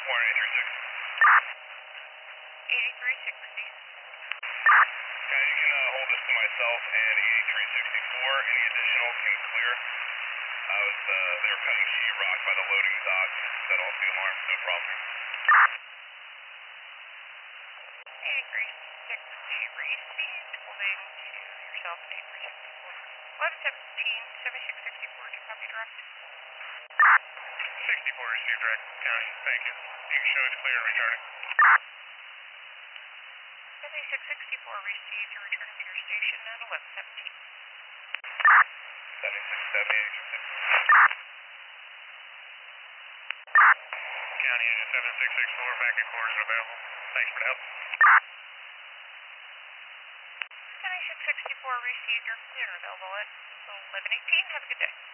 8360. Okay, you can hold this to myself and 8364. Any additional can clear. They were cutting sheetrock by the loading dock. Set off the alarm, no problem. 8360 received. Holding to yourself and 8364. 1117, 7664, do you copy direct? 64 received direct. County, thank you. You can show it's clear and returning. 7664 received. You're returning to your station at 1117. 7670, County Engine 7664, back at quarters and available. Thanks for the help. 7664 received. You're clear and available at 1118. Have a good day.